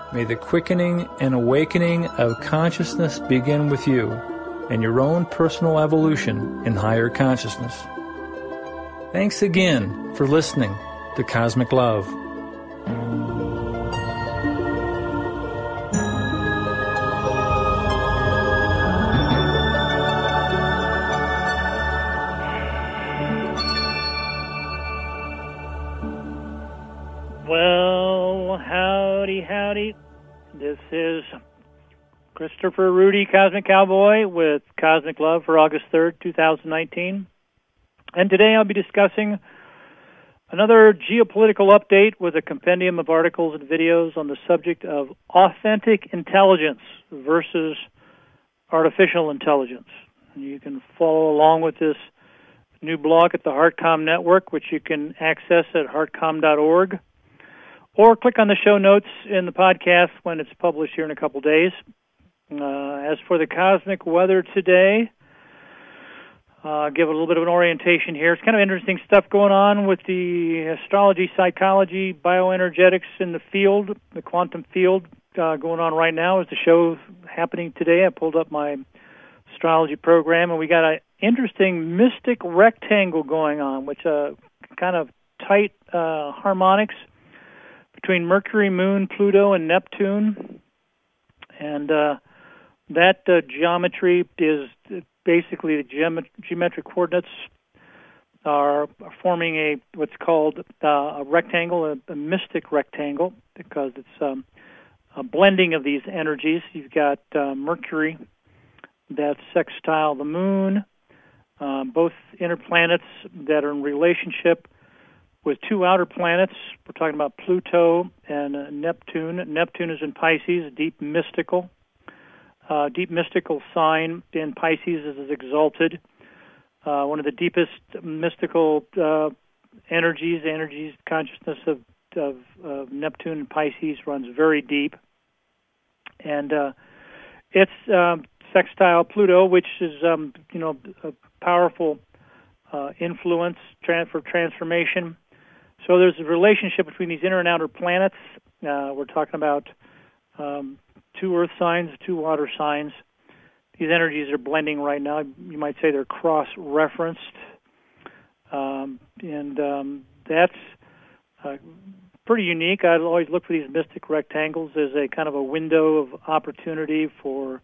May the quickening and awakening of consciousness begin with you and your own personal evolution in higher consciousness. Thanks again for listening to Cosmic Love. Well, howdy. This is Christopher Rudy, Cosmic Cowboy, with Cosmic Love for August 3rd, 2019. And today I'll be discussing another geopolitical update with a compendium of articles and videos on the subject of authentic intelligence versus artificial intelligence. You can follow along with this new blog at the HeartCom Network, which you can access at heartcom.org. Or click on the show notes in the podcast when it's published here in a couple days. As for the cosmic weather today, give a little bit of an orientation here. It's kind of interesting stuff going on with the astrology, psychology, bioenergetics in the field, the quantum field going on right now. As the show's happening today, I pulled up my astrology program, and we got an interesting mystic rectangle going on, which kind of tight harmonics between Mercury, Moon, Pluto, and Neptune. And that geometry is basically the geometric coordinates are forming what's called a rectangle, a mystic rectangle, because it's a blending of these energies. You've got Mercury that's sextile the Moon, both inner planets that are in relationship with two outer planets. We're talking about Pluto and Neptune. Neptune is in Pisces, a deep mystical sign. In Pisces is exalted. One of the deepest mystical energies, consciousness of Neptune and Pisces runs very deep. And it's sextile Pluto, which is a powerful influence for transformation. So there's a relationship between these inner and outer planets. We're talking about two earth signs, two water signs. These energies are blending right now. You might say they're cross-referenced. And that's pretty unique. I always look for these mystic rectangles as a kind of a window of opportunity for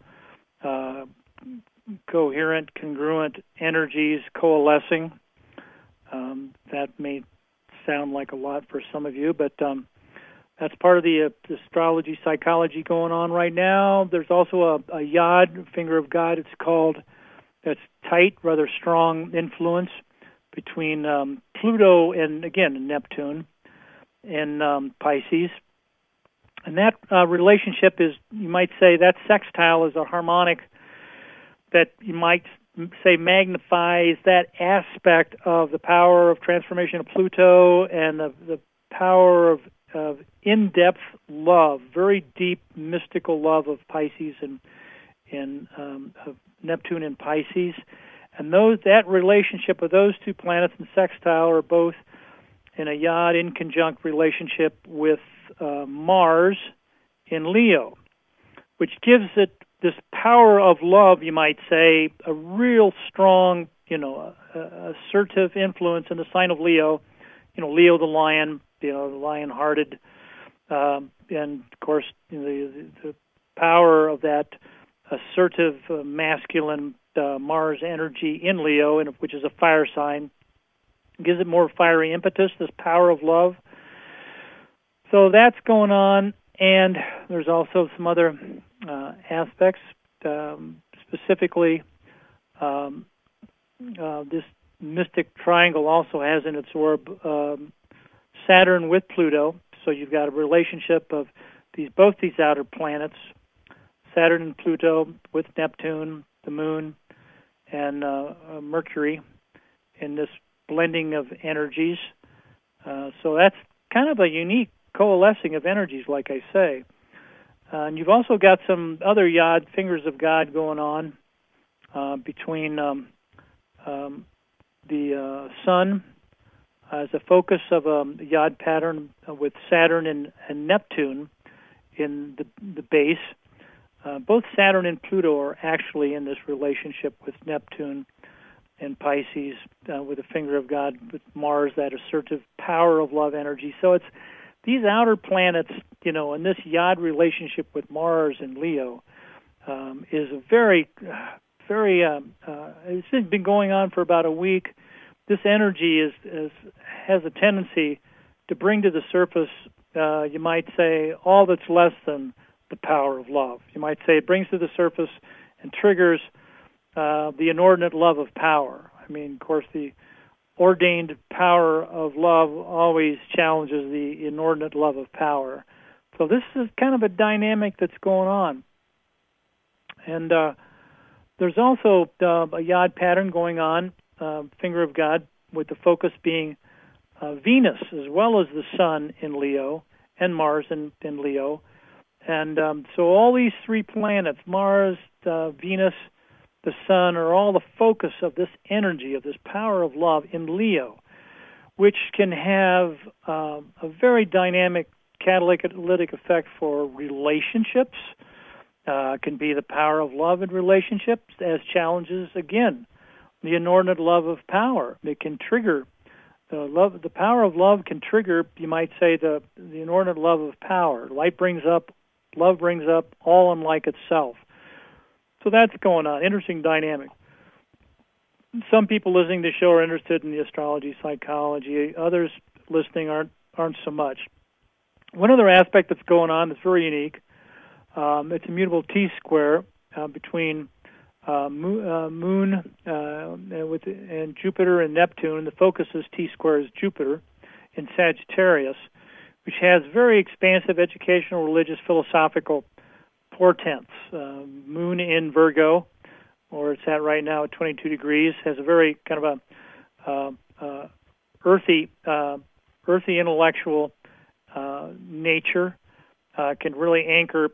coherent, congruent energies coalescing. That may sound like a lot for some of you, but that's part of the astrology, psychology going on right now. There's also a Yod, finger of God, it's called, that's tight, rather strong influence between Pluto and, again, Neptune in Pisces. And that relationship is, you might say, that sextile is a harmonic that you might say magnifies that aspect of the power of transformation of Pluto and the power of in-depth love, very deep mystical love of Pisces and of Neptune and Pisces. And that relationship of those two planets in sextile are both in a Yod in conjunct relationship with Mars in Leo, which gives it this power of love, you might say, a real strong, assertive influence in the sign of Leo. Leo the lion, the lion-hearted, and of course the power of that assertive masculine Mars energy in Leo, which is a fire sign, gives it more fiery impetus. This power of love. So that's going on, and there's also some other aspects, specifically this mystic triangle also has in its orb Saturn with Pluto. So you've got a relationship of both these outer planets, Saturn and Pluto with Neptune, the Moon, and Mercury in this blending of energies. So that's kind of a unique coalescing of energies, like I say. And you've also got some other Yod, fingers of God, going on between the Sun as a focus of a Yod pattern with Saturn and Neptune in the base. Both Saturn and Pluto are actually in this relationship with Neptune and Pisces, with the finger of God, with Mars, that assertive power of love energy. So it's these outer planets, and this Yod relationship with Mars and Leo is a very, it's been going on for about a week. This energy has a tendency to bring to the surface, you might say, all that's less than the power of love. You might say it brings to the surface and triggers the inordinate love of power. I mean, of course, the ordained power of love always challenges the inordinate love of power. So this is kind of a dynamic that's going on. And there's also a Yod pattern going on, finger of God, with the focus being Venus, as well as the Sun in Leo, and Mars in Leo. And so all these three planets, Mars, Venus, the Sun, are all the focus of this energy, of this power of love in Leo, which can have a very dynamic catalytic effect for relationships. Can be the power of love in relationships as challenges, again, the inordinate love of power. It can trigger the power of love can trigger, you might say, the inordinate love of power. Light brings up, love brings up, all unlike itself. So that's going on. Interesting dynamic. Some people listening to the show are interested in the astrology, psychology. Others listening aren't so much. One other aspect that's going on that's very unique, it's a mutable T-square between Moon and Jupiter and Neptune. The focus is T-square is Jupiter in Sagittarius, which has very expansive educational, religious, philosophical portents. Moon in Virgo, or it's at right now at 22 degrees, has a very kind of a earthy intellectual nature. Can really anchor,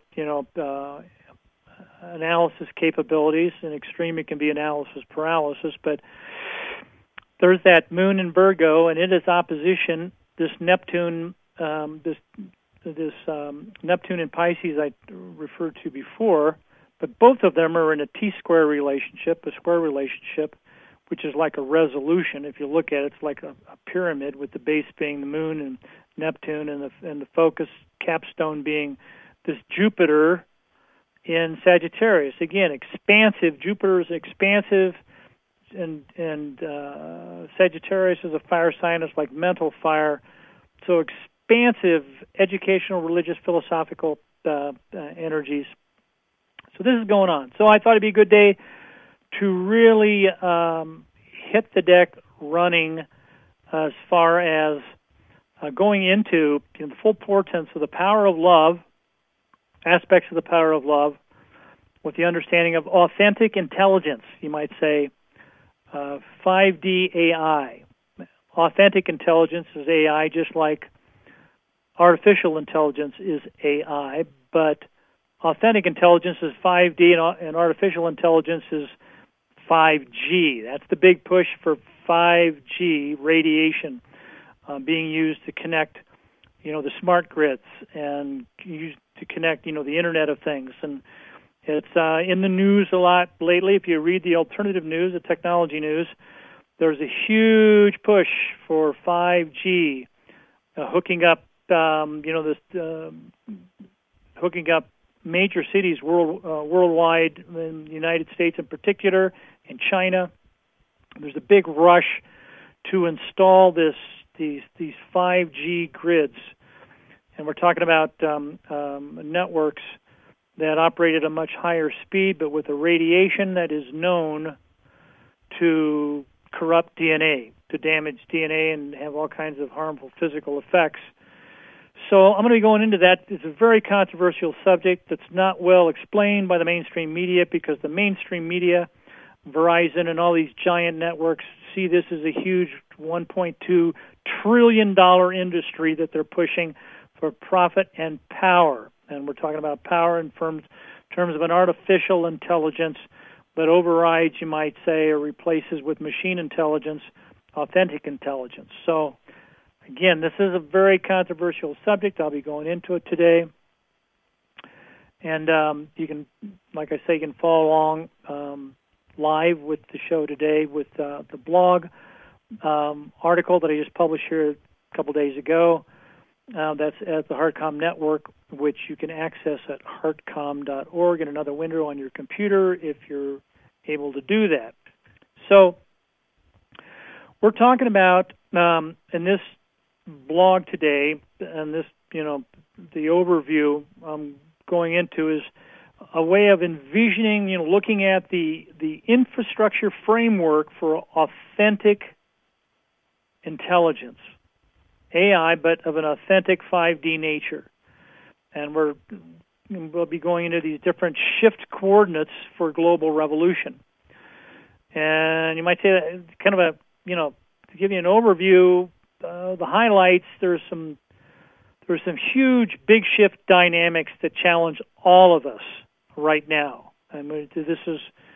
analysis capabilities. In extreme, it can be analysis paralysis. But there's that Moon in Virgo, and it is opposition. This Neptune, this Neptune in Pisces I referred to before, but both of them are in a T-square relationship, a square relationship, which is like a resolution. If you look at it, it's like a pyramid, with the base being the Moon and Neptune, and the focus capstone being this Jupiter in Sagittarius. Again, expansive. Jupiter is expansive, and Sagittarius is a fire sign. It's like mental fire. So expansive educational, religious, philosophical energies. So this is going on. So I thought it'd be a good day to really hit the deck running as far as going into the full portents of the power of love, aspects of the power of love, with the understanding of authentic intelligence, you might say, 5D AI. Authentic intelligence is AI, just like artificial intelligence is AI, but authentic intelligence is 5D, and artificial intelligence is 5G. That's the big push for 5G radiation being used to connect, the smart grids, and used to connect, the Internet of Things. And it's in the news a lot lately. If you read the alternative news, the technology news, there's a huge push for 5G, hooking up, hooking up major cities worldwide, in the United States in particular, in China. There's a big rush to install these 5G grids, and we're talking about networks that operate at a much higher speed, but with a radiation that is known to corrupt DNA, to damage DNA and have all kinds of harmful physical effects. So I'm going to be going into that. It's a very controversial subject that's not well explained by the mainstream media, because the mainstream media, Verizon and all these giant networks, see this as a huge $1.2 trillion industry that they're pushing for profit and power. And we're talking about power in terms of an artificial intelligence that overrides, you might say, or replaces with machine intelligence, authentic intelligence. So, again, this is a very controversial subject. I'll be going into it today. And you can, like I say, you can follow along live with the show today with the blog article that I just published here a couple days ago. That's at the HeartComm Network, which you can access at heartcomm.org in another window on your computer if you're able to do that. So we're talking about in this blog today, and this, the overview I'm going into is a way of envisioning, looking at the infrastructure framework for authentic intelligence, AI, but of an authentic 5D nature. And we'll be going into these different shift coordinates for global revolution. And you might say that kind of a, to give you an overview, the highlights, there's some huge big shift dynamics that challenge all of us right now. I mean, this is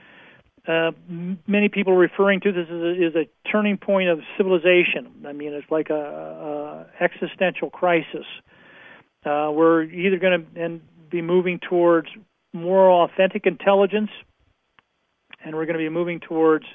many people referring to this as a turning point of civilization. I mean, it's like a existential crisis. We're either going to be moving towards more authentic intelligence, and we're going to be moving towards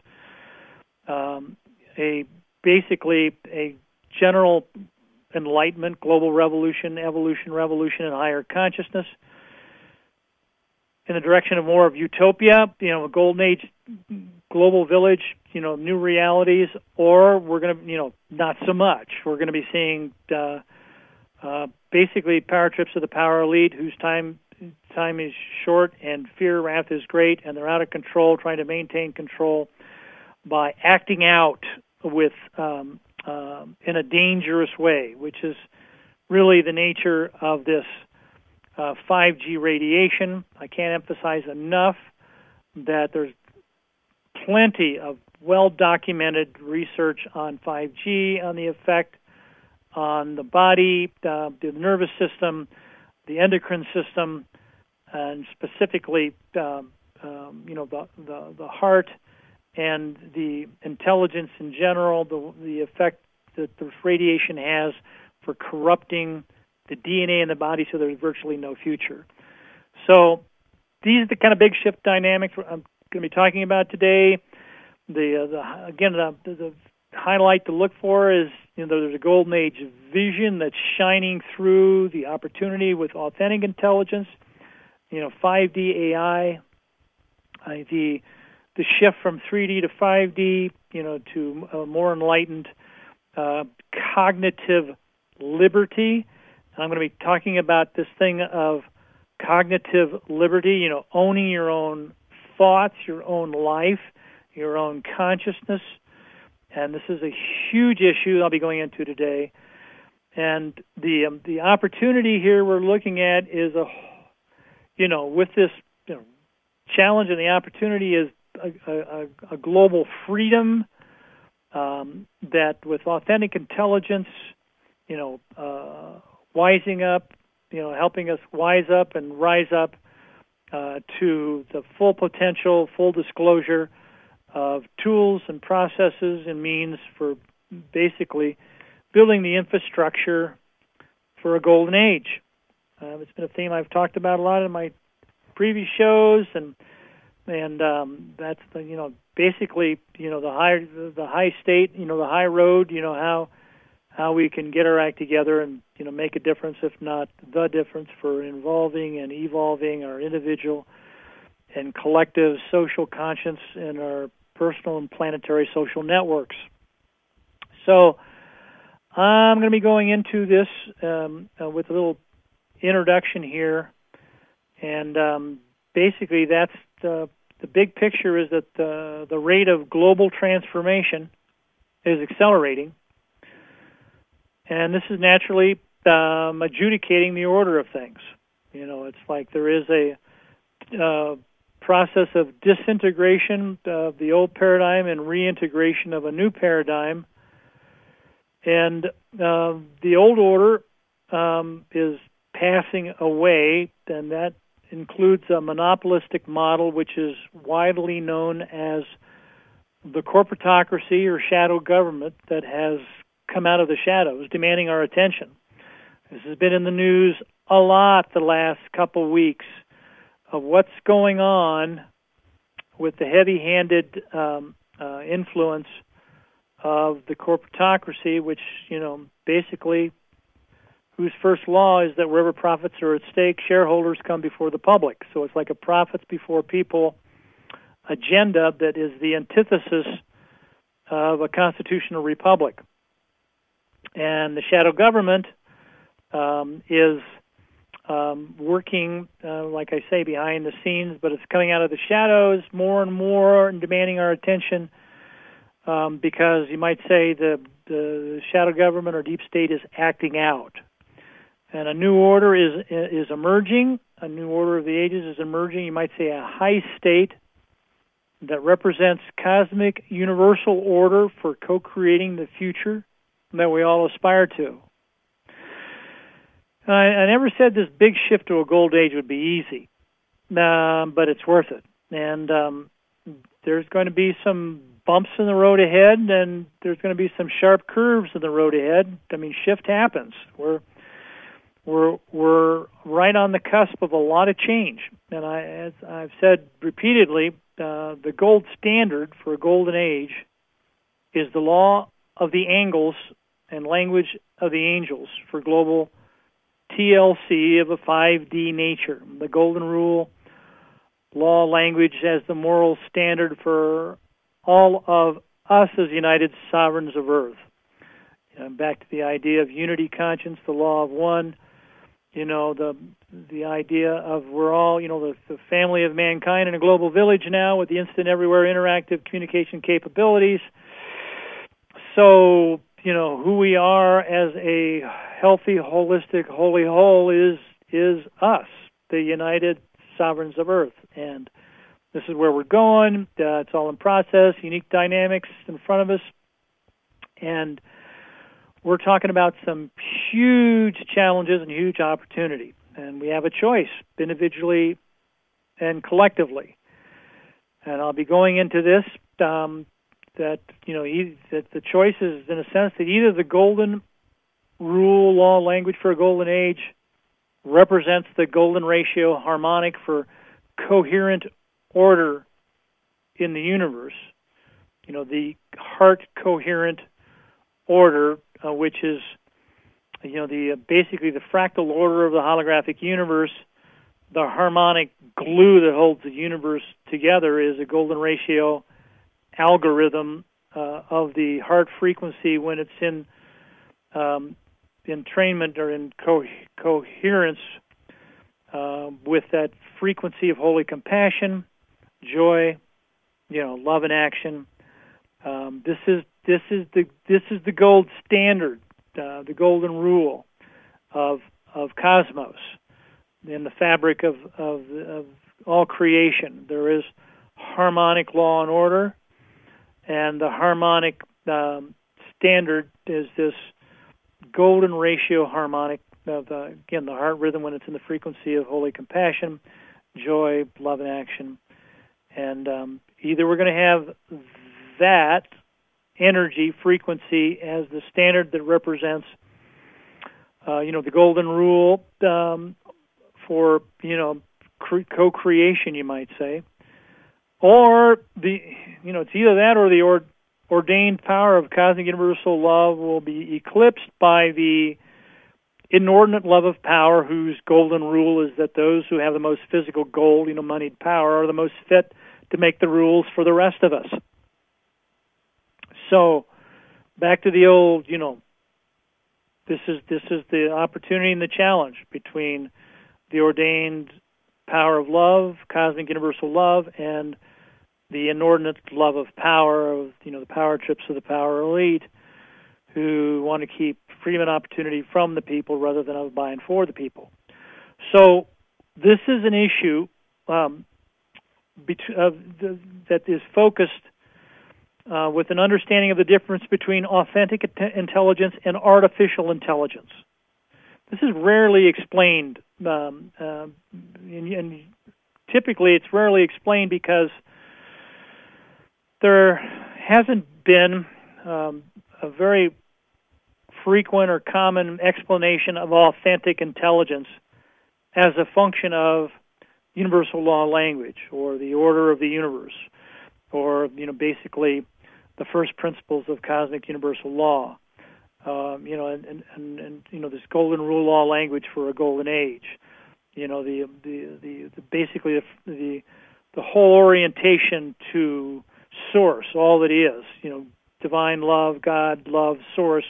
basically a general enlightenment, global revolution, evolution, revolution, and higher consciousness in the direction of more of utopia, a golden age, global village, new realities, or we're going to, not so much. We're going to be seeing basically power trips of the power elite whose time is short and fear, wrath is great, and they're out of control, trying to maintain control by acting out with in a dangerous way, which is really the nature of this 5G radiation. I can't emphasize enough that there's plenty of well-documented research on 5G, on the effect on the body, the nervous system, the endocrine system, and specifically, the heart and the intelligence in general, the effect that the radiation has for corrupting the DNA in the body, so there's virtually no future. So these are the kind of big shift dynamics I'm going to be talking about today. The highlight to look for is, there's a golden age vision that's shining through the opportunity with authentic intelligence, 5D AI, the shift from 3D to 5D, to a more enlightened cognitive liberty. And I'm going to be talking about this thing of cognitive liberty, owning your own thoughts, your own life, your own consciousness. And this is a huge issue I'll be going into today. And the opportunity here we're looking at is with this challenge, and the opportunity is a global freedom that with authentic intelligence, wising up, helping us wise up and rise up to the full potential, full disclosure of tools and processes and means for basically building the infrastructure for a golden age. It's been a theme I've talked about a lot in my previous shows, and that's basically the high state, the high road, how we can get our act together and make a difference, if not the difference, for involving and evolving our individual and collective social conscience in our personal and planetary social networks. So I'm going to be going into this with a little introduction here, and basically that's the big picture is that the rate of global transformation is accelerating, and this is naturally adjudicating the order of things. It's like there is a process of disintegration of the old paradigm and reintegration of a new paradigm. And the old order is passing away, and that includes a monopolistic model which is widely known as the corporatocracy or shadow government that has come out of the shadows, demanding our attention. This has been in the news a lot the last couple weeks of what's going on with the heavy-handed influence of the corporatocracy, which, basically, whose first law is that wherever profits are at stake, shareholders come before the public. So it's like a profits before people agenda that is the antithesis of a constitutional republic. And the shadow government is working, like I say, behind the scenes, but it's coming out of the shadows more and more and demanding our attention because you might say the shadow government or deep state is acting out. And a new order is emerging. A new order of the ages is emerging. You might say a high state that represents cosmic universal order for co-creating the future that we all aspire to. I never said this big shift to a gold age would be easy, but it's worth it. And there's going to be some bumps in the road ahead, and there's going to be some sharp curves in the road ahead. I mean, shift happens. We're right on the cusp of a lot of change. And as I've said repeatedly, the gold standard for a golden age is the law of the angles and language of the angels for global TLC of a 5D nature. The golden rule, law, language as the moral standard for all of us as united sovereigns of Earth. Back to the idea of unity conscience, the law of one, the idea of we're all, the family of mankind in a global village now with the instant everywhere interactive communication capabilities. So, who we are as a healthy, holistic, holy whole is us, the united sovereigns of Earth. And this is where we're going. It's all in process, unique dynamics in front of us. And we're talking about some huge challenges and huge opportunity. And we have a choice, individually and collectively. And I'll be going into this, that the choice is, in a sense, that either the golden rule, law, language for a golden age represents the golden ratio harmonic for coherent order in the universe, the heart coherent order, which is, basically the fractal order of the holographic universe. The harmonic glue that holds the universe together is a golden ratio algorithm of the heart frequency when it's in entrainment or in coherence with that frequency of holy compassion, joy, love and action. This is the gold standard, the golden rule of cosmos in the fabric of all creation. There is harmonic law and order, and the harmonic standard is this golden ratio harmonic of, again, the heart rhythm when it's in the frequency of holy compassion, joy, love, and action. And either we're going to have that energy frequency as the standard that represents, the golden rule for, co-creation, you might say, or it's either that or the ordained power of cosmic universal love will be eclipsed by the inordinate love of power, whose golden rule is that those who have the most physical gold, moneyed power, are the most fit to make the rules for the rest of us. So, back to the old, this is the opportunity and the challenge between the ordained power of love, cosmic universal love, and the inordinate love of power of, the power trips of the power elite, who want to keep freedom and opportunity from the people rather than of by and for the people. So this is an issue that is focused with an understanding of the difference between authentic intelligence and artificial intelligence. This is rarely explained, and typically it's rarely explained because there hasn't been a very frequent or common explanation of authentic intelligence as a function of universal law language, or the order of the universe, or basically the first principles of cosmic universal law. This golden rule law language for a golden age. Basically the whole orientation to source, all that is. Divine love, God, love, source.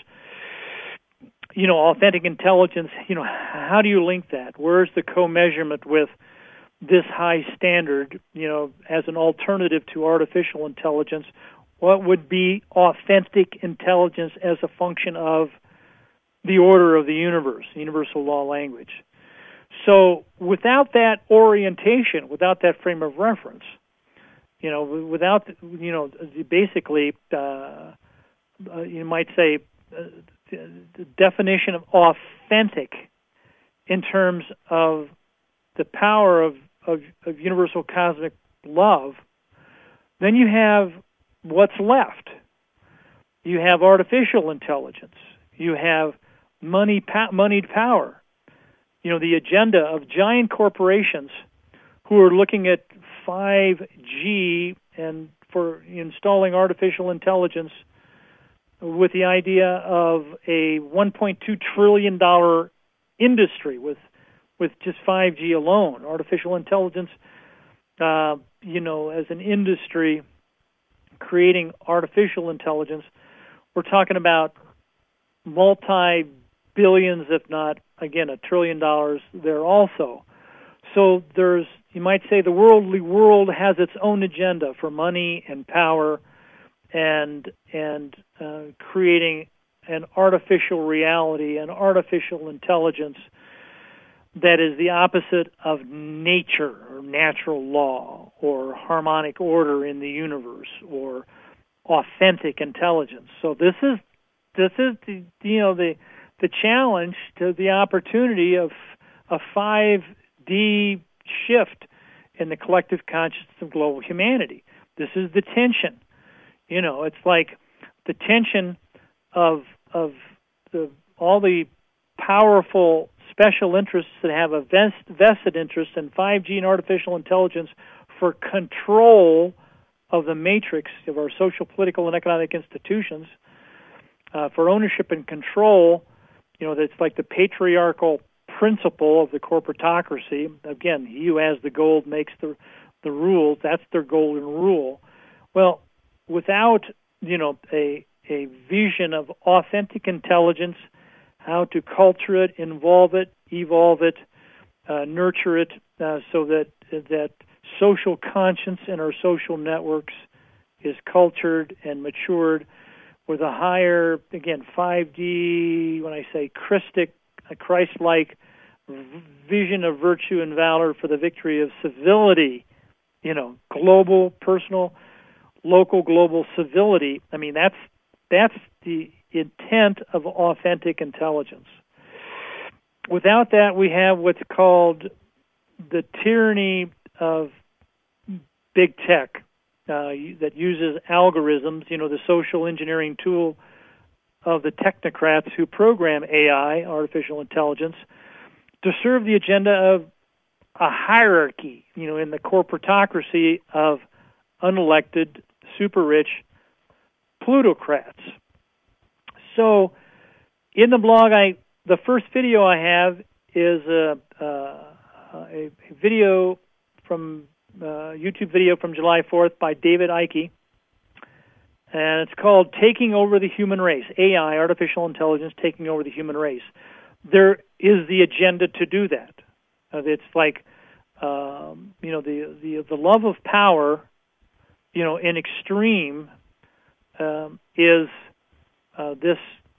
Authentic intelligence. How do you link that? Where's the co-measurement with this high standard? As an alternative to artificial intelligence. What would be authentic intelligence as a function of the order of the universe, universal law language? So without that orientation, without that frame of reference, without, basically, you might say the definition of authentic in terms of the power of universal cosmic love, then you have what's left. You have artificial intelligence. You have moneyed power. The agenda of giant corporations who are looking at 5G and for installing artificial intelligence with the idea of a $1.2 trillion industry with just 5G alone. Artificial intelligence, as an industry, creating artificial intelligence, we're talking about multi-billions, if not, again, $1 trillion there also. So you might say the worldly world has its own agenda for money and power and creating an artificial reality, an artificial intelligence that is the opposite of nature or natural law or harmonic order in the universe or authentic intelligence. So this is the challenge to the opportunity of a 5D shift in the collective consciousness of global humanity. This is the tension. It's like the tension of all the powerful special interests that have a vested interest in 5G and artificial intelligence for control of the matrix of our social, political, and economic institutions, for ownership and control. That's like the patriarchal principle of the corporatocracy. Again, he who has the gold makes the rules. That's their golden rule. Well, without a vision of authentic intelligence, how to culture it, involve it, evolve it, nurture it, so that social conscience in our social networks is cultured and matured with a higher, again, 5D, when I say a Christ-like vision of virtue and valor for the victory of civility, global, personal, local, global civility. I mean, that's the intent of authentic intelligence. Without that, we have what's called the tyranny of big tech that uses algorithms, the social engineering tool of the technocrats who program AI, artificial intelligence, to serve the agenda of a hierarchy, in the corporatocracy of unelected, super-rich plutocrats. So in the blog, the first video I have is a video from YouTube video from July 4th by David Icke, and it's called "Taking Over the Human Race: AI, Artificial Intelligence Taking Over the Human Race." There is the agenda to do that. It's like the love of power, in extreme, is this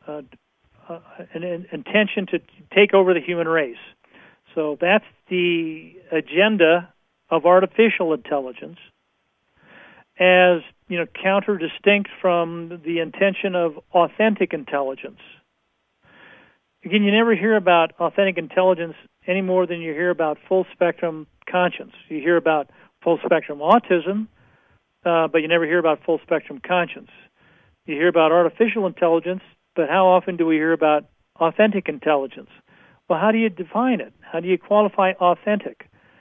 an intention to take over the human race. So that's the agenda of artificial intelligence, as counter-distinct from the intention of authentic intelligence. Again, you never hear about authentic intelligence any more than you hear about full-spectrum conscience. You hear about full-spectrum autism, but you never hear about full-spectrum conscience. You hear about artificial intelligence, but how often do we hear about authentic intelligence? Well, how do you define it? How do you qualify authentic?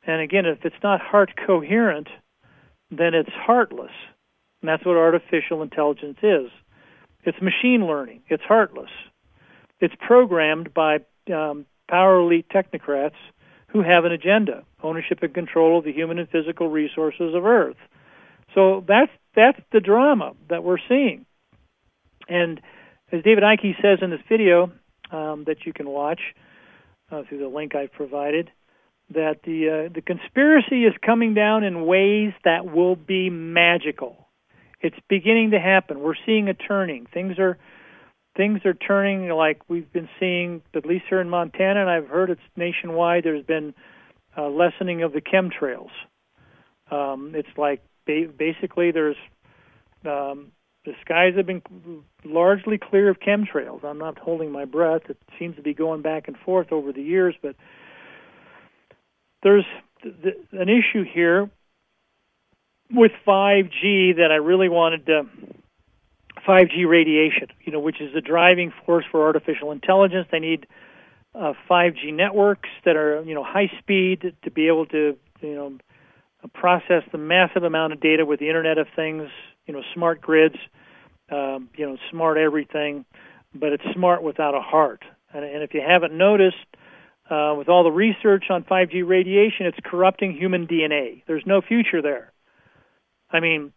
And again, if it's not heart coherent, then it's heartless. And that's what artificial intelligence is. It's machine learning. It's heartless. It's programmed by power elite technocrats who have an agenda, ownership and control of the human and physical resources of Earth. So that's the drama that we're seeing. And as David Icke says in this video that you can watch through the link I've provided, that the conspiracy is coming down in ways that will be magical. It's beginning to happen. We're seeing a turning. Things are turning like we've been seeing, at least here in Montana, and I've heard it's nationwide. There's been lessening of the chemtrails. It's like basically there's the skies have been largely clear of chemtrails. I'm not holding my breath. It seems to be going back and forth over the years, but there's an issue here with 5G that I really wanted to. 5G radiation, which is the driving force for artificial intelligence. They need 5G networks that are, high speed to be able to, process the massive amount of data with the Internet of Things, smart grids, smart everything, but it's smart without a heart. And if you haven't noticed, with all the research on 5G radiation, it's corrupting human DNA. There's no future there. I mean,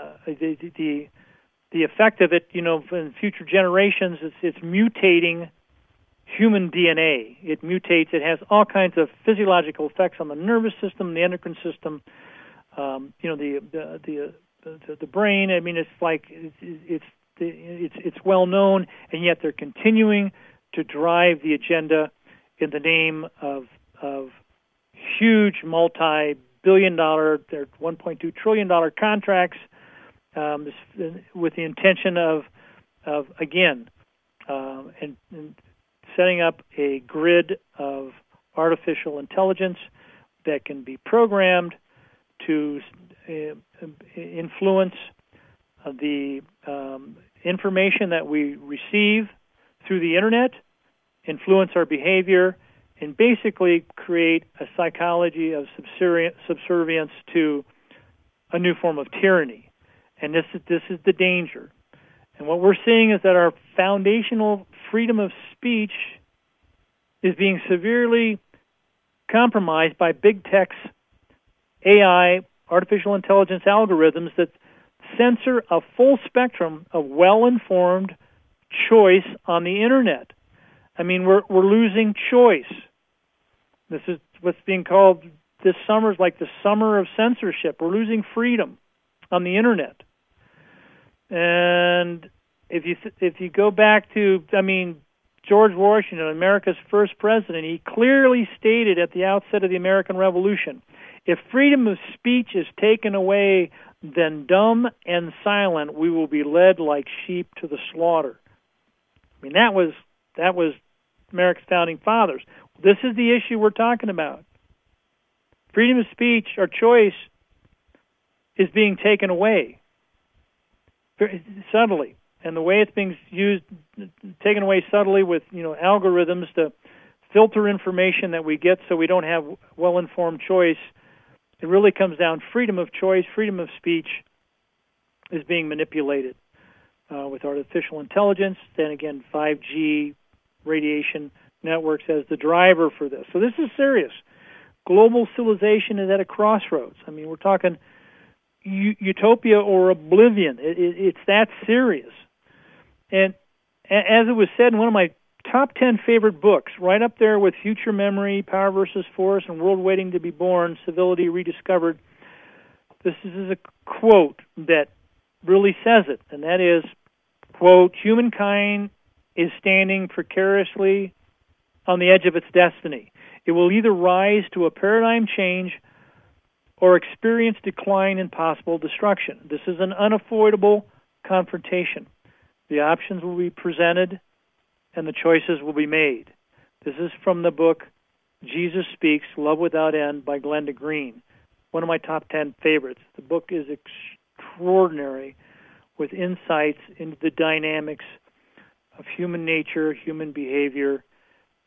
the effect of it, in future generations, it's mutating human DNA. It mutates. It has all kinds of physiological effects on the nervous system, the endocrine system, the brain. I mean, it's like it's well known, and yet they're continuing to drive the agenda in the name of huge multi-billion-dollar, they're $1.2 trillion contracts. With the intention of again, and setting up a grid of artificial intelligence that can be programmed to influence the information that we receive through the Internet, influence our behavior, and basically create a psychology of subservience to a new form of tyranny. And this is the danger. And what we're seeing is that our foundational freedom of speech is being severely compromised by big tech's AI, artificial intelligence algorithms that censor a full spectrum of well-informed choice on the Internet. I mean, we're losing choice. This is what's being called this summer is like the summer of censorship. We're losing freedom on the Internet. And if you go back to, George Washington, America's first president, he clearly stated at the outset of the American Revolution, if freedom of speech is taken away, then dumb and silent we will be led like sheep to the slaughter. I mean, that was America's founding fathers. This is the issue we're talking about. Freedom of speech, or choice, is being taken away very subtly, and the way it's being used, taken away subtly with algorithms to filter information that we get, so we don't have well-informed choice. It really comes down freedom of choice, freedom of speech is being manipulated with artificial intelligence. Then again, 5G radiation networks as the driver for this. So this is serious. Global civilization is at a crossroads. I mean, we're talking utopia or oblivion. It's that serious. And as it was said in one of my top 10 favorite books, right up there with Future Memory, Power versus Force, and World Waiting to be Born, Civility Rediscovered, this is a quote that really says it, and that is, quote, humankind is standing precariously on the edge of its destiny. It will either rise to a paradigm change or experience decline and possible destruction. This is an unavoidable confrontation. The options will be presented and the choices will be made. This is from the book Jesus Speaks, Love Without End by Glenda Green, one of my top 10 favorites. The book is extraordinary with insights into the dynamics of human nature, human behavior,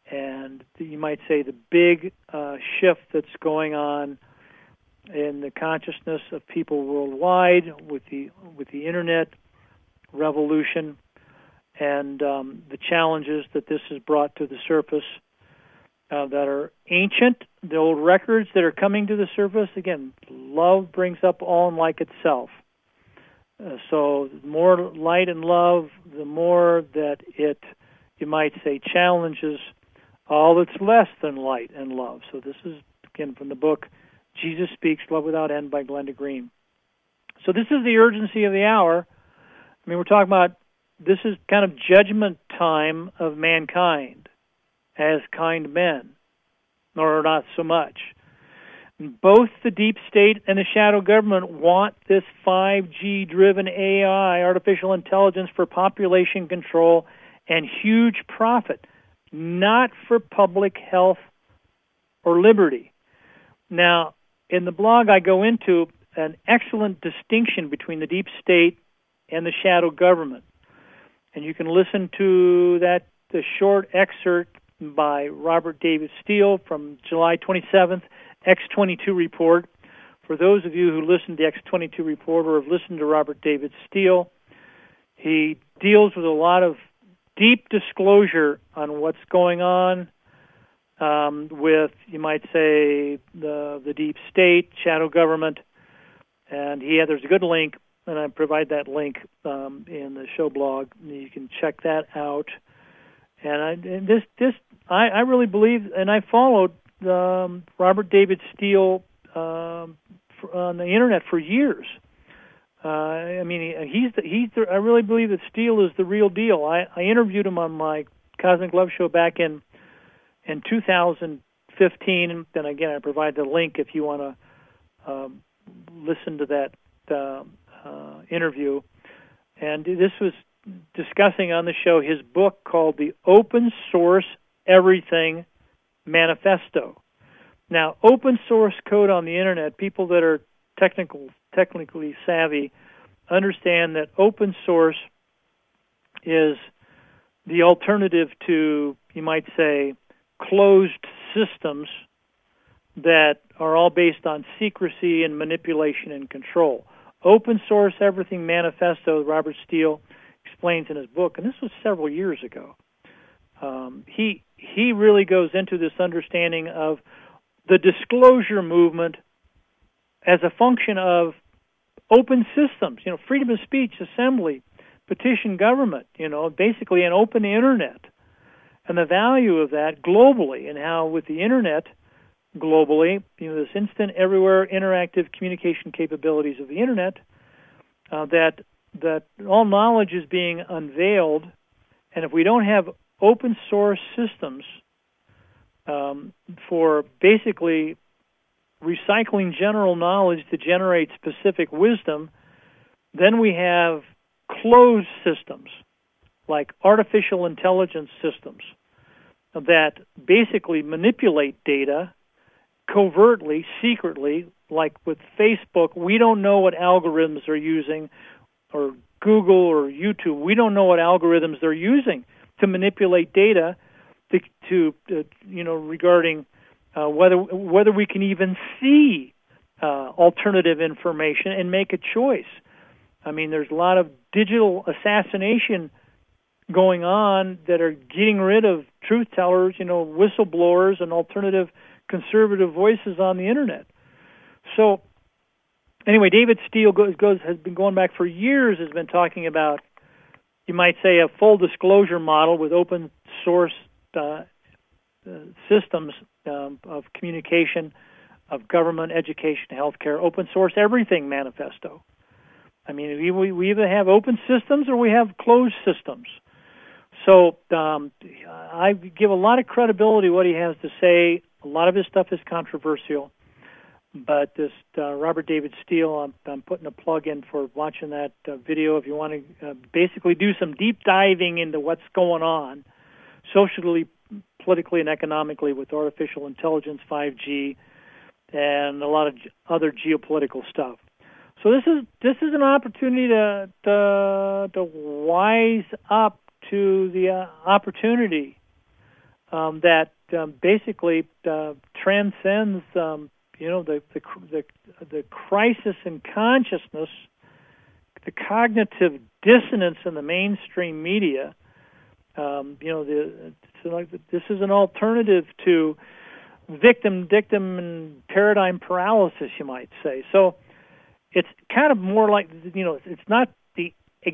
and you might say the big shift that's going on in the consciousness of people worldwide with the internet revolution, and the challenges that this has brought to the surface that are ancient, the old records that are coming to the surface. Again, love brings up all and like itself. So the more light and love, the more that it, you might say, challenges all that's less than light and love. So this is, again, from the book Jesus Speaks, Love Without End by Glenda Green. So this is the urgency of the hour. I mean, we're talking about, this is kind of judgment time of mankind as kind men, or not so much. Both the deep state and the shadow government want this 5G-driven AI, artificial intelligence, for population control and huge profit, not for public health or liberty. Now, in the blog, I go into an excellent distinction between the deep state and the shadow government. And you can listen to that, the short excerpt by Robert David Steele from July 27th, X22 report. For those of you who listened to the X22 report or have listened to Robert David Steele, he deals with a lot of deep disclosure on what's going on with, you might say, the deep state, shadow government, and there's a good link, and I provide that link in the show blog. You can check that out. And I really believe, and I followed Robert David Steele on the internet for years. I mean, I really believe that Steele is the real deal. I interviewed him on my Cosmic Love show back in 2015, and then again I provide the link if you want to listen to that interview. And this was discussing on the show his book called The Open Source Everything Manifesto. Now, open source code on the internet, people that are technically savvy understand that open source is the alternative to, you might say, closed systems that are all based on secrecy and manipulation and control. Open Source Everything Manifesto, Robert Steele explains in his book, and this was several years ago. He really goes into this understanding of the disclosure movement as a function of open systems, freedom of speech, assembly, petition government, basically an open internet, and the value of that globally, and how with the internet globally, this instant, everywhere, interactive communication capabilities of the internet, that all knowledge is being unveiled, and if we don't have open source systems for basically recycling general knowledge to generate specific wisdom, then we have closed systems like artificial intelligence systems that basically manipulate data covertly, secretly, like with Facebook. We don't know what algorithms they're using, or Google or YouTube. We don't know what algorithms they're using to manipulate data to regarding whether we can even see alternative information and make a choice. I mean, there's a lot of digital assassination going on that are getting rid of truth tellers, whistleblowers and alternative conservative voices on the internet. So anyway, David Steele has been going back for years, has been talking about, you might say, a full disclosure model with open source systems of communication, of government, education, healthcare, open source everything manifesto. I mean, we either have open systems or we have closed systems. So I give a lot of credibility to what he has to say. A lot of his stuff is controversial, but this Robert David Steele, I'm putting a plug in for watching that video if you want to basically do some deep diving into what's going on socially, politically, and economically with artificial intelligence, 5G, and a lot of other geopolitical stuff. So this is an opportunity to wise up to the opportunity that basically transcends, the crisis in consciousness, the cognitive dissonance in the mainstream media. This is an alternative to victim, dictum, and paradigm paralysis, you might say. So it's kind of more like, it's not the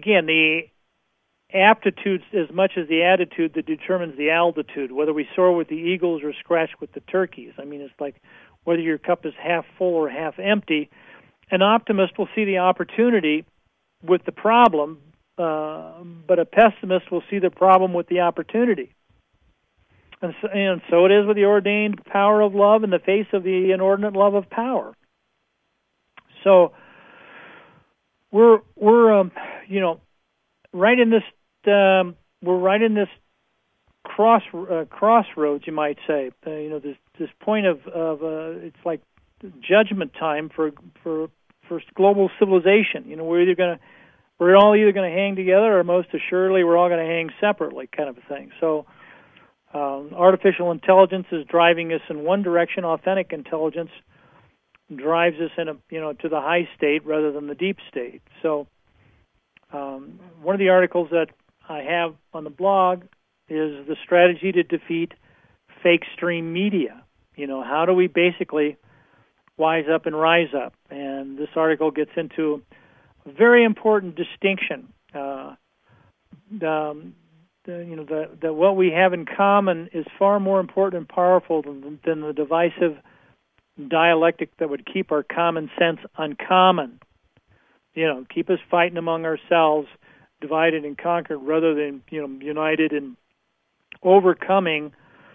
aptitudes as much as the attitude that determines the altitude, whether we soar with the eagles or scratch with the turkeys. I mean, it's like whether your cup is half full or half empty. An optimist will see the opportunity with the problem, but a pessimist will see the problem with the opportunity. And so it is with the ordained power of love in the face of the inordinate love of power. So we're right in this crossroads, you might say. This point of it's like judgment time for global civilization. We're all either going to hang together, or most assuredly we're all going to hang separately, kind of a thing. So artificial intelligence is driving us in one direction. Authentic intelligence drives us to the high state rather than the deep state. So one of the articles that I have on the blog is the strategy to defeat fake stream media. How do we basically wise up and rise up? And this article gets into a very important distinction. That what we have in common is far more important and powerful than the divisive dialectic that would keep our common sense uncommon. Keep us fighting among ourselves, divided and conquered, rather than united and overcoming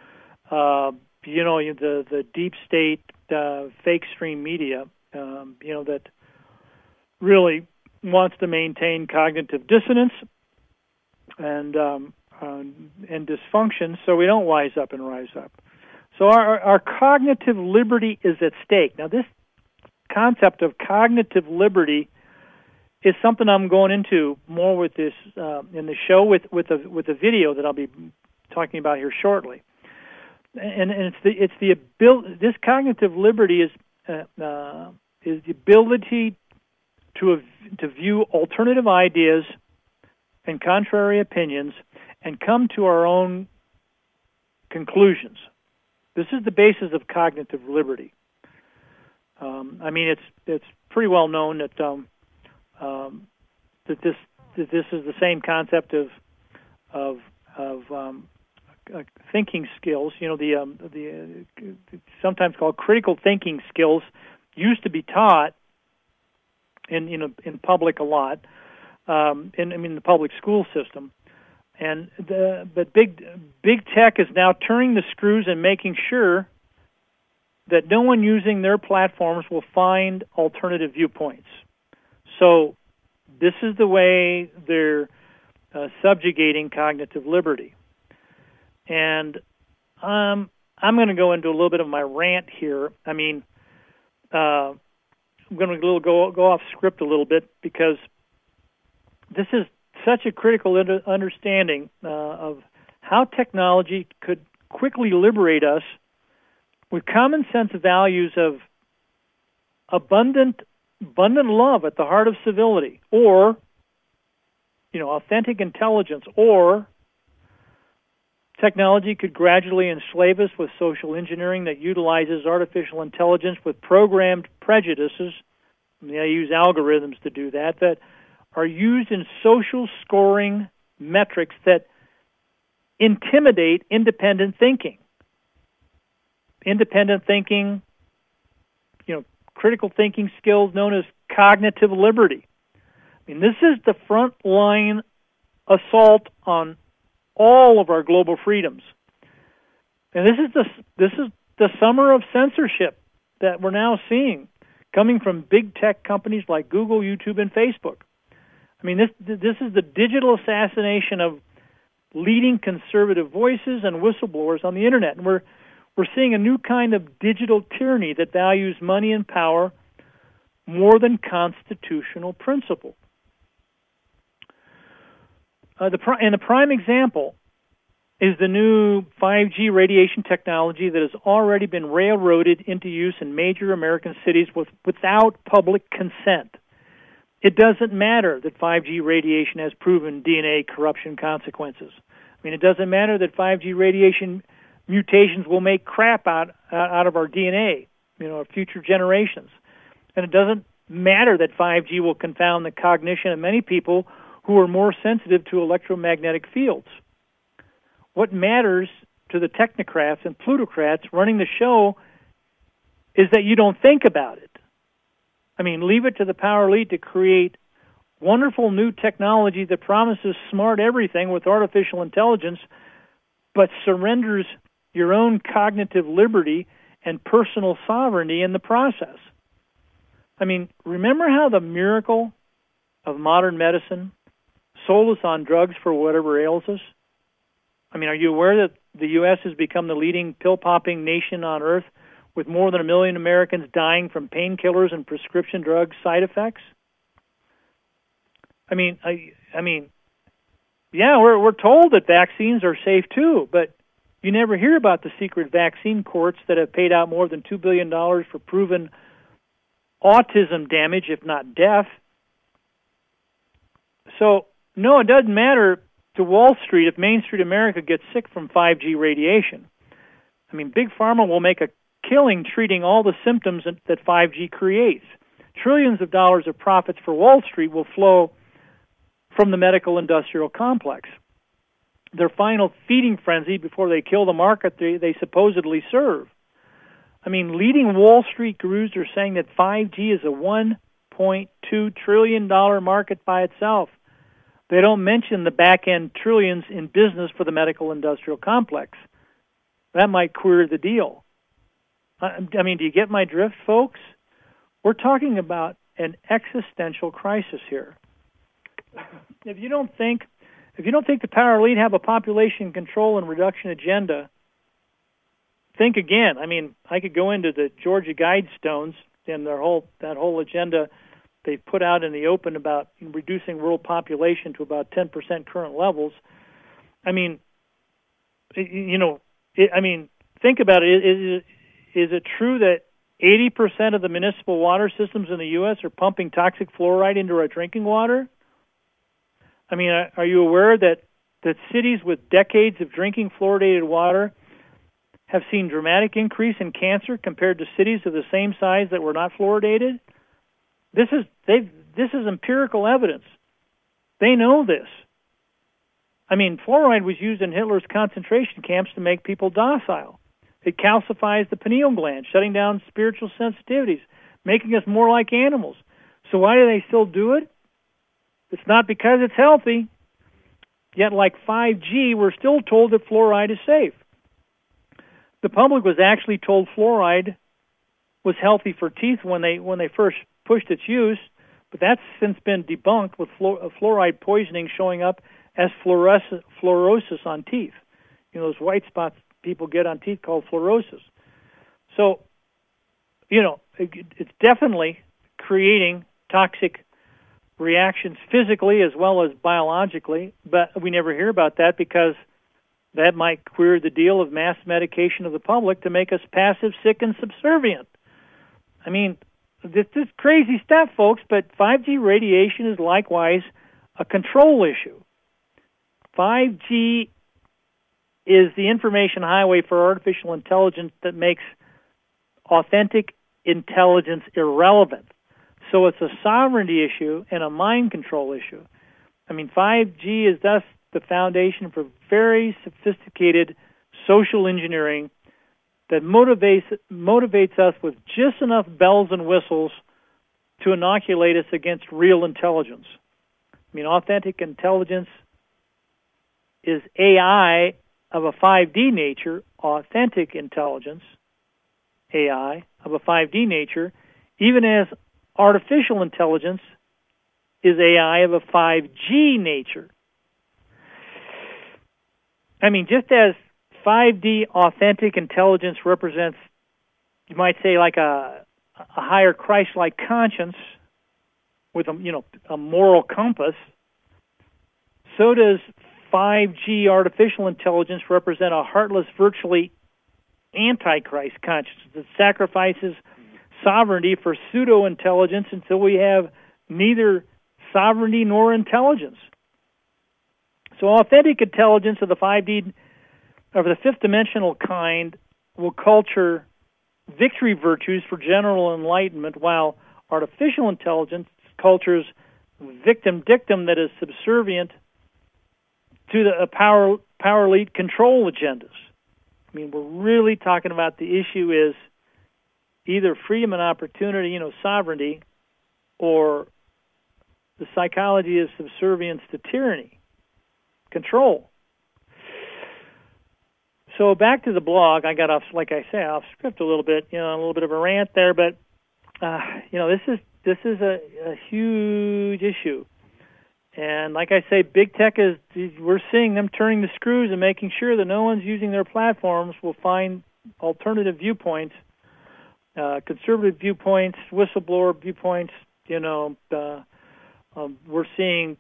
the deep state fake stream media that really wants to maintain cognitive dissonance and dysfunction, so we don't wise up and rise up. So our cognitive liberty is at stake. Now, this concept of cognitive liberty is something I'm going into more with this in the show with a video that I'll be talking about here shortly. And it's the ability. This cognitive liberty is the ability to view alternative ideas and contrary opinions and come to our own conclusions. This is the basis of cognitive liberty. It's pretty well known that this is the same concept of thinking skills. The sometimes called critical thinking skills used to be taught in public a lot, in the public school system, but big tech is now turning the screws and making sure that no one using their platforms will find alternative viewpoints. So this is the way they're subjugating cognitive liberty. And I'm going to go into a little bit of my rant here. I'm going to go off script a little bit, because this is such a critical understanding of how technology could quickly liberate us with common sense values of abundant love at the heart of civility, or authentic intelligence, or technology could gradually enslave us with social engineering that utilizes artificial intelligence with programmed prejudices. I use algorithms to do that are used in social scoring metrics that intimidate independent thinking. Independent thinking, critical thinking skills known as cognitive liberty. This is the front line assault on all of our global freedoms. And this is the summer of censorship that we're now seeing, coming from big tech companies like Google, YouTube, and Facebook. This is the digital assassination of leading conservative voices and whistleblowers on the internet. And we're seeing a new kind of digital tyranny that values money and power more than constitutional principle. The prime example is the new 5G radiation technology that has already been railroaded into use in major American cities without public consent. It doesn't matter that 5G radiation has proven DNA corruption consequences. I mean, it doesn't matter that 5G radiation mutations will make crap out of our DNA, of future generations. And it doesn't matter that 5G will confound the cognition of many people who are more sensitive to electromagnetic fields. What matters to the technocrats and plutocrats running the show is that you don't think about it. I mean, leave it to the power elite to create wonderful new technology that promises smart everything with artificial intelligence, but surrenders your own cognitive liberty and personal sovereignty in the process. I mean, remember how the miracle of modern medicine sold us on drugs for whatever ails us? I mean, are you aware that the U.S. has become the leading pill-popping nation on Earth with more than 1 million Americans dying from painkillers and prescription drug side effects? I mean, yeah, we're told that vaccines are safe too, but you never hear about the secret vaccine courts that have paid out more than $2 billion for proven autism damage, if not death. So, no, it doesn't matter to Wall Street if Main Street America gets sick from 5G radiation. I mean, Big Pharma will make a killing treating all the symptoms that 5G creates. Trillions of dollars of profits for Wall Street will flow from the medical industrial complex. Their final feeding frenzy before they kill the market they supposedly serve. I mean, leading Wall Street gurus are saying that 5G is a $1.2 trillion market by itself. They don't mention the back-end trillions in business for the medical industrial complex. That might queer the deal. I mean, do you get my drift, folks? We're talking about an existential crisis here. If you don't think the power elite have a population control and reduction agenda, think again. I mean, I could go into the Georgia Guidestones and that whole agenda they've put out in the open about reducing world population to about 10% current levels. I mean, think about it. Is it true that 80% of the municipal water systems in the U.S. are pumping toxic fluoride into our drinking water? I mean, are you aware that cities with decades of drinking fluoridated water have seen dramatic increase in cancer compared to cities of the same size that were not fluoridated? This is empirical evidence. They know this. I mean, fluoride was used in Hitler's concentration camps to make people docile. It calcifies the pineal gland, shutting down spiritual sensitivities, making us more like animals. So why do they still do it? It's not because it's healthy. Yet, like 5G, we're still told that fluoride is safe. The public was actually told fluoride was healthy for teeth when they first pushed its use, but that's since been debunked with fluoride poisoning showing up as fluorosis on teeth. Those white spots people get on teeth called fluorosis. So, it's definitely creating toxic reactions physically as well as biologically, but we never hear about that because that might queer the deal of mass medication of the public to make us passive, sick, and subservient. I mean, this is crazy stuff, folks, but 5G radiation is likewise a control issue. 5G is the information highway for artificial intelligence that makes authentic intelligence irrelevant. So it's a sovereignty issue and a mind control issue. I mean, 5G is thus the foundation for very sophisticated social engineering that motivates us with just enough bells and whistles to inoculate us against real intelligence. I mean, authentic intelligence is AI of a 5D nature, authentic intelligence, AI of a 5D nature, even as artificial intelligence is AI of a 5G nature. I mean, just as 5D authentic intelligence represents, you might say, like a higher Christ-like conscience with a moral compass, so does 5G artificial intelligence represent a heartless, virtually antichrist consciousness that sacrifices sovereignty for pseudo-intelligence until we have neither sovereignty nor intelligence. So authentic intelligence of the 5D, of the fifth dimensional kind, will culture victory virtues for general enlightenment, while artificial intelligence cultures victim dictum that is subservient to the power elite control agendas. I mean, we're really talking about the issue is either freedom and opportunity, sovereignty, or the psychology is subservience to tyranny, control. So back to the blog, I got off, like I say, off script a little bit, a little bit of a rant there, but this is a huge issue. And like I say, big tech we're seeing them turning the screws and making sure that no one's using their platforms will find alternative viewpoints, conservative viewpoints, whistleblower viewpoints. We're seeing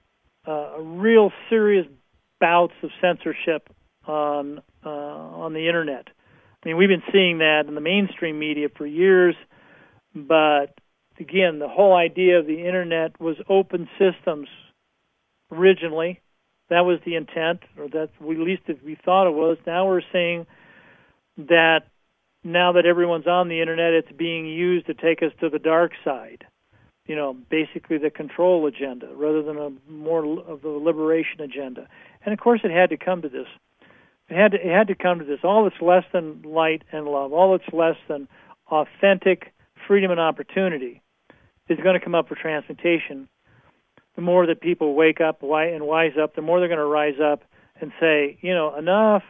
real serious bouts of censorship on the internet. I mean, we've been seeing that in the mainstream media for years, but again, the whole idea of the internet was open systems originally. That was the intent, or that at least we thought it was. Now we're seeing that now that everyone's on the internet, it's being used to take us to the dark side. Basically the control agenda rather than a more of the liberation agenda. And of course, it had to come to this. It had to come to this. All that's less than light and love, all that's less than authentic freedom and opportunity is going to come up for transmutation. The more that people wake up and wise up, the more they're going to rise up and say, enough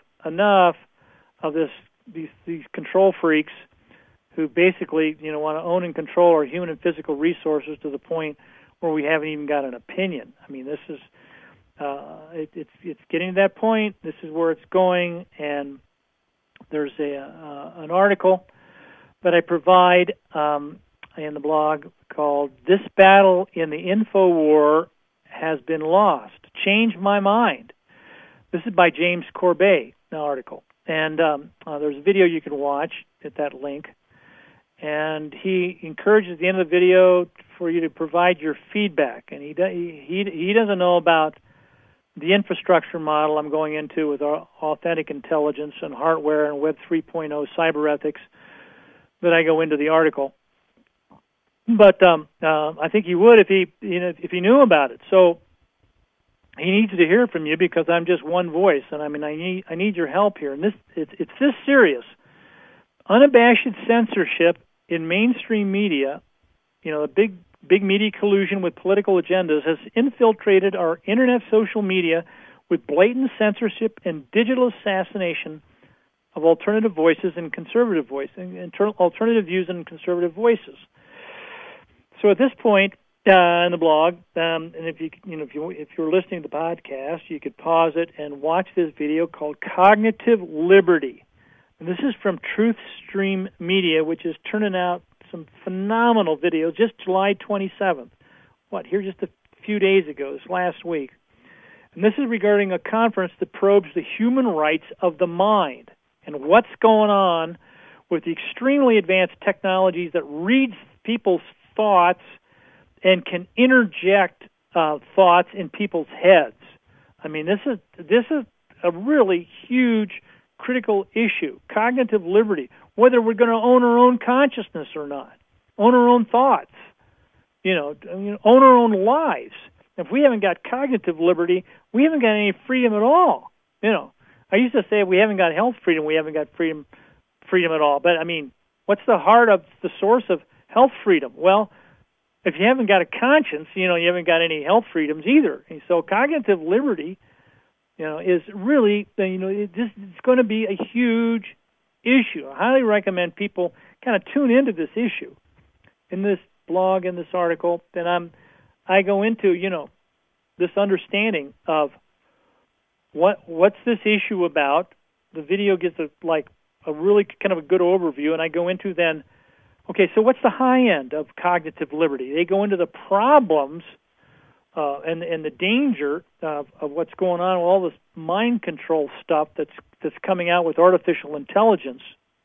of these control freaks who basically, want to own and control our human and physical resources to the point where we haven't even got an opinion. I mean, this is it's getting to that point. This is where it's going, and there's an article that I provide in the blog called "This Battle in the Info War Has Been Lost. Change My Mind." This is by James Corbet, the article. And there's a video you can watch at that link. And he encourages at the end of the video for you to provide your feedback. And he doesn't know about the infrastructure model I'm going into with authentic intelligence and hardware and Web 3.0 cyber ethics that I go into the article. But I think he would if he knew about it. So he needs to hear from you because I'm just one voice, and I need your help here. And it's this serious. Unabashed censorship in mainstream media, the big media collusion with political agendas has infiltrated our internet social media with blatant censorship and digital assassination of alternative voices and conservative voices, alternative views and conservative voices. So at this point in the blog, and if you're listening to the podcast, you could pause it and watch this video called "Cognitive Liberty." And this is from TruthStream Media, which is turning out some phenomenal videos. Just July 27th. Here just a few days ago, this last week. And this is regarding a conference that probes the human rights of the mind and what's going on with the extremely advanced technologies that reads people's thoughts and can interject thoughts in people's heads. I mean, this is a really huge critical issue. Cognitive liberty, whether we're going to own our own consciousness or not, own our own thoughts, own our own lives. If we haven't got cognitive liberty, we haven't got any freedom at all. I used to say if we haven't got health freedom, we haven't got freedom at all. But I mean, what's the heart of the source of health freedom? Well, if you haven't got a conscience, you haven't got any health freedoms either. And so cognitive liberty, is really, it's going to be a huge issue. I highly recommend people kind of tune into this issue. In this blog, in this article, then I go into, this understanding of what's this issue about. The video gives a really kind of a good overview, and I go into then, okay, so what's the high end of cognitive liberty? They go into the problems and the danger of what's going on with all this mind control stuff that's coming out with artificial intelligence.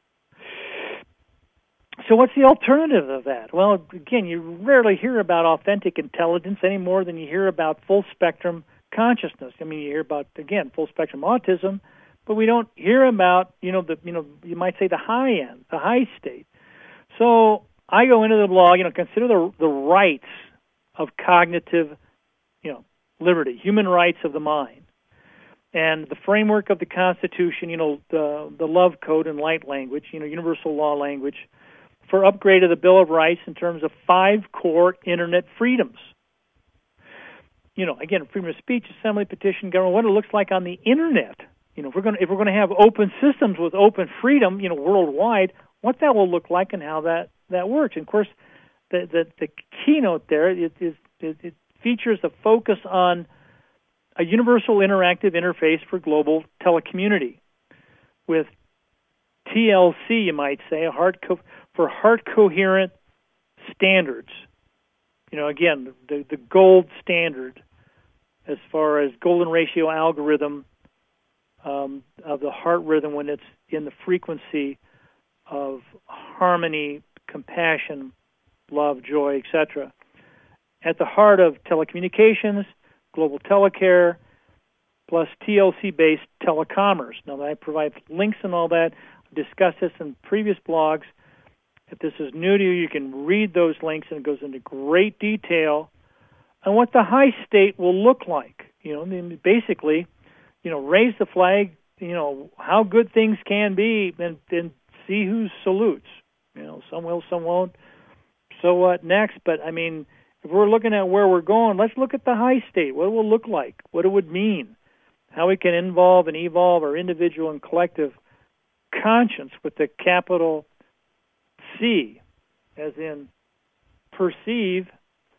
So what's the alternative of that? Well, again, you rarely hear about authentic intelligence any more than you hear about full-spectrum consciousness. I mean, you hear about, again, full-spectrum autism, but we don't hear about, you might say the high end, the high state. So I go into the blog, consider the rights of cognitive, liberty, human rights of the mind. And the framework of the Constitution, the love code and light language, universal law language, for upgrade of the Bill of Rights in terms of 5 core Internet freedoms. Again, freedom of speech, assembly, petition, government, what it looks like on the Internet. If we're going to have open systems with open freedom, worldwide, what that will look like and how that works. And of course, the keynote there it features a focus on a universal interactive interface for global telecommunity with TLC, you might say, for heart coherent standards. Again, the gold standard as far as golden ratio algorithm of the heart rhythm when it's in the frequency of harmony, compassion, love, joy, etc. At the heart of telecommunications, global telecare, plus TLC-based telecommerce. Now, I provide links and all that. I've discussed this in previous blogs. If this is new to you, you can read those links, and it goes into great detail on what the high state will look like. Basically, raise the flag, how good things can be, and see who salutes. Some will, some won't. So what next? But, if we're looking at where we're going, let's look at the high state, what it will look like, what it would mean, how we can involve and evolve our individual and collective conscience with the capital C, as in perceive,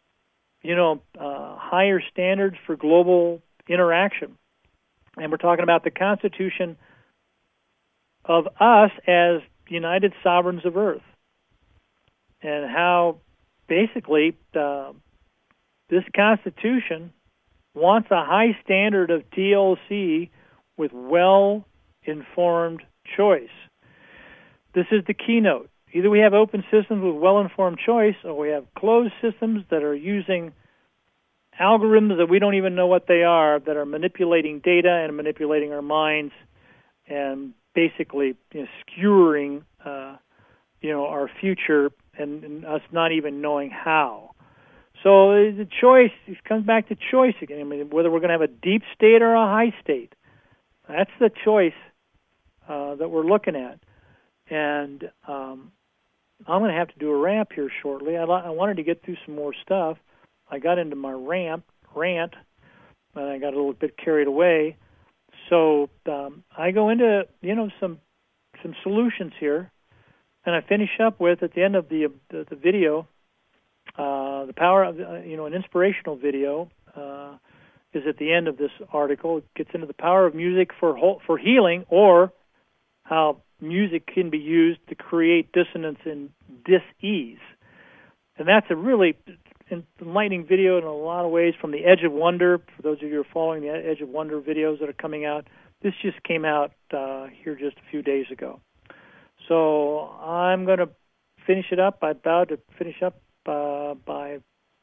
higher standards for global interaction. And we're talking about the Constitution of us as United Sovereigns of Earth, and how basically this Constitution wants a high standard of TLC with well-informed choice. This is the keynote. Either we have open systems with well-informed choice, or we have closed systems that are using algorithms that we don't even know what they are, that are manipulating data and manipulating our minds, and basically skewering our future and us not even knowing how. So the choice, it comes back to choice again. Whether we're going to have a deep state or a high state. That's the choice that we're looking at. And I'm going to have to do a wrap here shortly. I wanted to get through some more stuff. I got into my rant, and I got a little bit carried away. So I go into some solutions here, and I finish up with, at the end of the video, the power of an inspirational video is at the end of this article. It gets into the power of music for healing, or how music can be used to create dissonance and dis-ease. And that's a really enlightening video in a lot of ways, from the Edge of Wonder. For those of you who are following the Edge of Wonder videos that are coming out, this just came out here just a few days ago. So I'm going to finish it up. I vowed to finish up by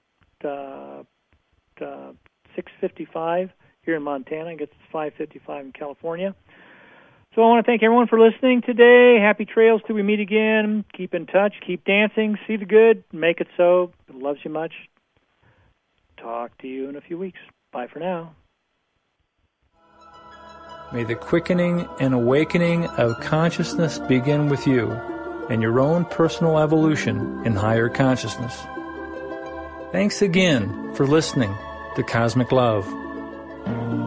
6:55 here in Montana. I guess it's 5:55 in California. So I want to thank everyone for listening today. Happy trails till we meet again. Keep in touch. Keep dancing. See the good. Make it so. It loves you much. Talk to you in a few weeks. Bye for now. May the quickening and awakening of consciousness begin with you and your own personal evolution in higher consciousness. Thanks again for listening to Cosmic Love.